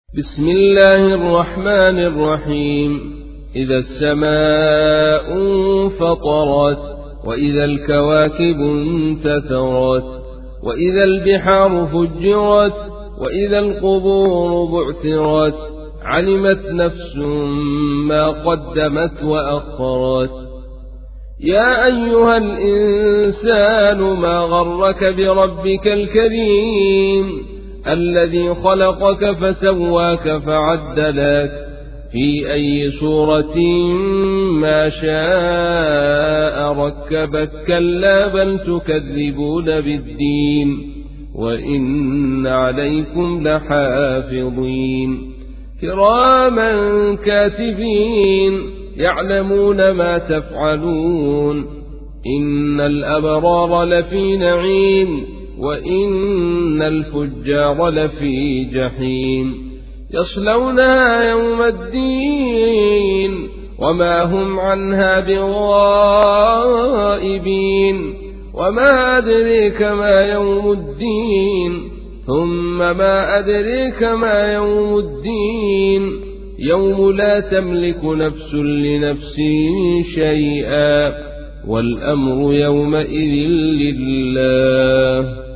بسم الله الرحمن الرحيم. إذا السماء انفطرت وإذا الكواكب انتثرت وإذا البحار فجرت وإذا القبور بعثرت علمت نفس ما قدمت وأخرت. يا أيها الإنسان ما غرك بربك الكريم الذي خلقك فسواك فعدلك في أي صورة ما شاء ركبك. كلا بل تكذبون بالدين وإن عليكم لحافظين كراما كاتبين يعلمون ما تفعلون. إن الأبرار لفي نعيم وإن الفجار لفي جحيم يصلونها يوم الدين وما هم عنها بغائبين. وما أدريك ما يوم الدين ثم ما أدريك ما يوم الدين يوم لا تملك نفس لنفس شيئا والأمر يومئذ لله.